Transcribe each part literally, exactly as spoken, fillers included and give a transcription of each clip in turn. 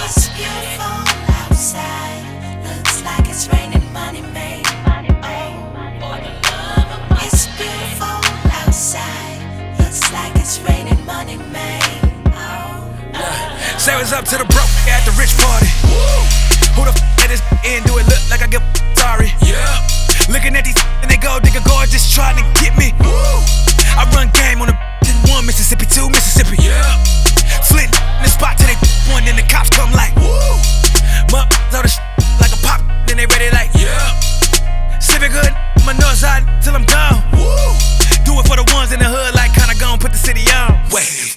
It's beautiful outside. Looks like it's raining money made. Oh, it's beautiful outside. Looks like it's raining money made. Oh, Yeah. Say what's up to the broke at the rich party. Who the f let this in? Do it look like I get sorry? Yeah. Looking at these and they go, nigga, gorgeous trying to get me. I run game on the one Mississippi, two Mississippi. Yeah. Flint in the spot till they one, then the cops come like. Mup, throw the sh like a pop, then they ready like. Yeah. Civic hood, my north side till I'm gone. Do it for the ones in the hood, like kinda gone, put the city on. Wait.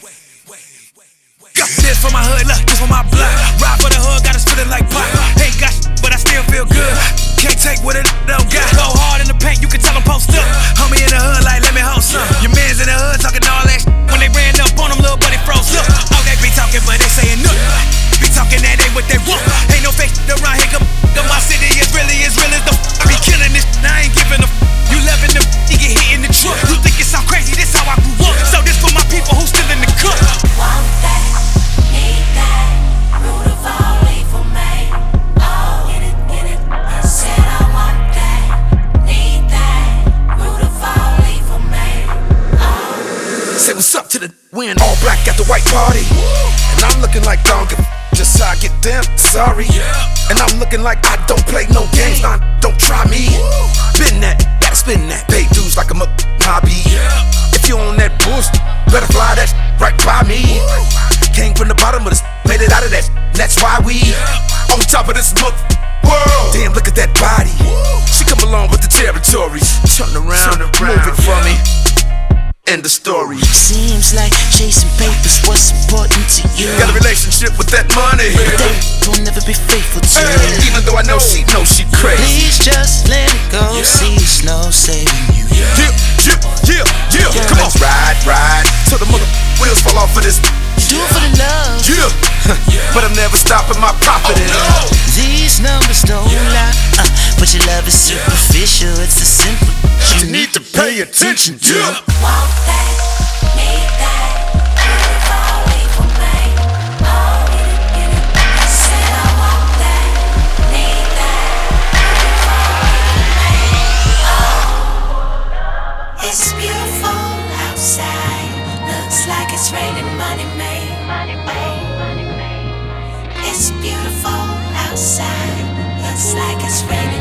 Got this for my hood, look, this for my block. Ride for the hood, gotta spit it like pop. Ain't got sh but I still feel good. Can't take what it don't got. Go hard in the paint, you can tell them post up. Homie in the hood, like, let me hold some. Your mans in the hood talking all that sh when they ran up on them, little buddy froze up. Oh, they be talking, but they saying nothing. Be talking that ain't what they want. Ain't no fake shit around here, come, come my city is really as real as the f. I be killing this shit, I ain't giving a f. You loving the f, you get hit in the truck. You think it sound crazy, this how I grew up. So this for my people who still in the cup. want that, need that, root of all evil made. Oh, get it, get it. I said I want that, need that, root of all evil made. Oh. Say what's up to the win, all black at the white party. And I'm looking like dog, just so I get damn sorry. And I'm looking like I don't play no games, nah, don't try me. Been that, gotta spin that, pay dues like I'm a hobby. If you on that bullshit, better fly that right by me. Came from the bottom of this, made it out of that, that's why we on top of this mother world. Damn, look at that body. She come along with the territories. Turn around, Turn around move it for me. End the story. Seems like chasing papers what's important to you. Got a relationship with that money, but they will never be faithful to hey, you. even though I know she knows she crazy. Please just let it go, yeah. See it's no saving you. Yeah, yeah, yeah, yeah, yeah. Come on, ride, ride till the mother wheels fall off of this. Do it for the love, yeah. But I'm never stopping my profit in oh, no. These numbers don't lie, uh, but your love is superficial. It's a simple. You need to pay attention to. Want that, need that, root of all evil made. Oh, get it, get it. I said I want that, need that, root of all evil made. Oh, it's beautiful outside. Looks like it's raining money made. Oh, it's beautiful outside. Looks like it's raining.